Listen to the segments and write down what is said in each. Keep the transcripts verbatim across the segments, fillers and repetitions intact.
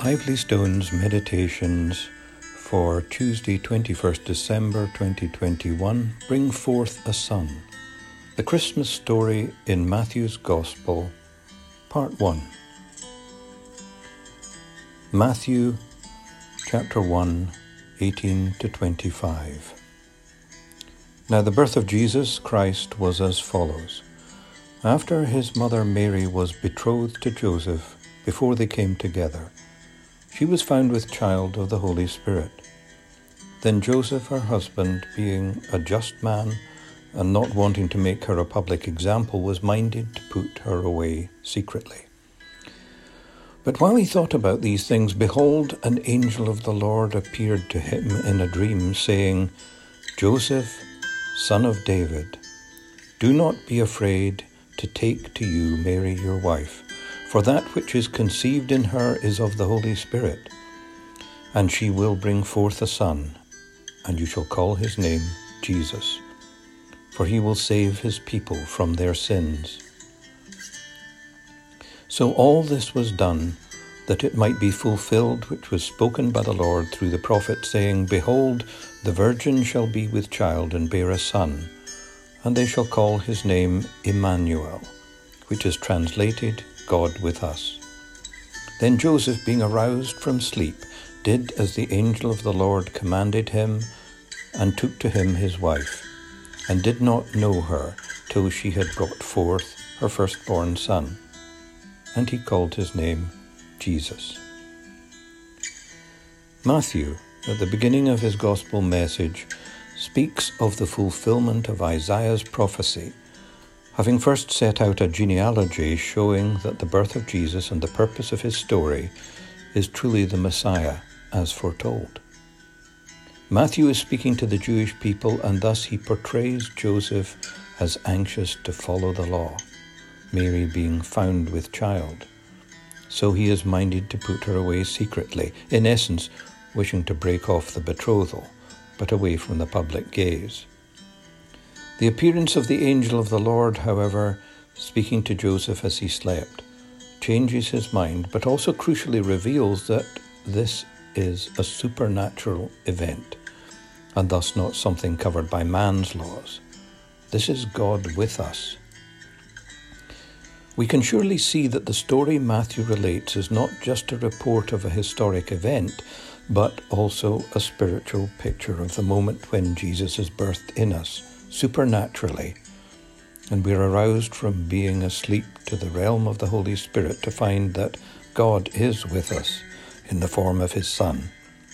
Lively Stones Meditations for Tuesday, twenty-first December twenty twenty-one, Bring Forth a Son. The Christmas Story in Matthew's Gospel, Part one. Matthew chapter one, eighteen to twenty-five. Now the birth of Jesus Christ was as follows. After his mother Mary was betrothed to Joseph, before they came together, she was found with child of the Holy Spirit. Then Joseph, her husband, being a just man and not wanting to make her a public example, was minded to put her away secretly. But while he thought about these things, behold, an angel of the Lord appeared to him in a dream, saying, Joseph, son of David, do not be afraid to take to you Mary your wife, for that which is conceived in her is of the Holy Spirit. And she will bring forth a son, and you shall call his name Jesus, for he will save his people from their sins. So all this was done, that it might be fulfilled which was spoken by the Lord through the prophet, saying, Behold, the virgin shall be with child and bear a son, and they shall call his name Emmanuel, which is translated God with us. Then Joseph, being aroused from sleep, did as the angel of the Lord commanded him, and took to him his wife, and did not know her till she had brought forth her firstborn son. And he called his name Jesus. Matthew, at the beginning of his gospel message, speaks of the fulfillment of Isaiah's prophecy, having first set out a genealogy showing that the birth of Jesus and the purpose of his story is truly the Messiah, as foretold. Matthew is speaking to the Jewish people, and thus he portrays Joseph as anxious to follow the law, Mary being found with child. So he is minded to put her away secretly, in essence wishing to break off the betrothal, but away from the public gaze. The appearance of the angel of the Lord, however, speaking to Joseph as he slept, changes his mind, but also crucially reveals that this is a supernatural event, and thus not something covered by man's laws. This is God with us. We can surely see that the story Matthew relates is not just a report of a historic event, but also a spiritual picture of the moment when Jesus is birthed in us, supernaturally, and we're aroused from being asleep to the realm of the Holy Spirit to find that God is with us in the form of his Son.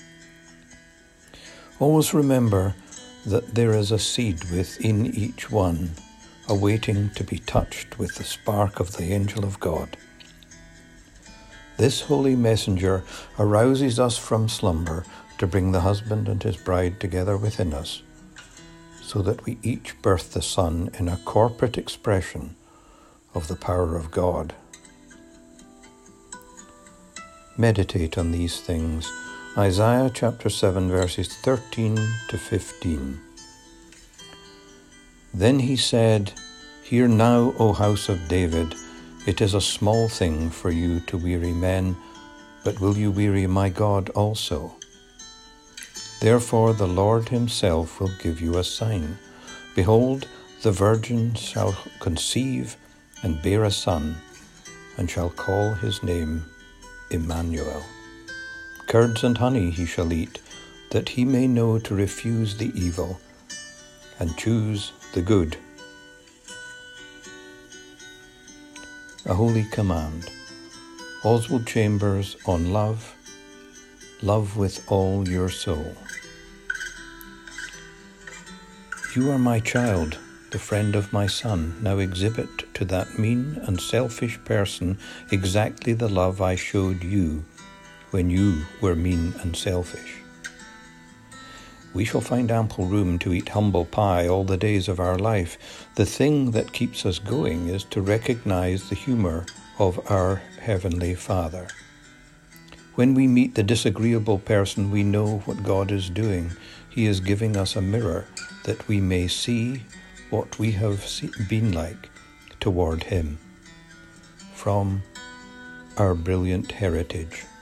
Always remember that there is a seed within each one, awaiting to be touched with the spark of the angel of God. This holy messenger arouses us from slumber to bring the husband and his bride together within us, so that we each birth the Son in a corporate expression of the power of God. Meditate on these things. Isaiah chapter seven, verses thirteen to fifteen. Then he said, Hear now, O house of David, it is a small thing for you to weary men, but will you weary my God also? Therefore the Lord himself will give you a sign. Behold, the virgin shall conceive and bear a son, and shall call his name Emmanuel. Curds and honey he shall eat, that he may know to refuse the evil, and choose the good. A holy command. Oswald Chambers on love. Love with all your soul. You are my child, the friend of my Son. Now exhibit to that mean and selfish person exactly the love I showed you when you were mean and selfish. We shall find ample room to eat humble pie all the days of our life. The thing that keeps us going is to recognize the humor of our Heavenly Father. When we meet the disagreeable person, we know what God is doing. He is giving us a mirror that we may see what we have been like toward him. From Our Brilliant Heritage.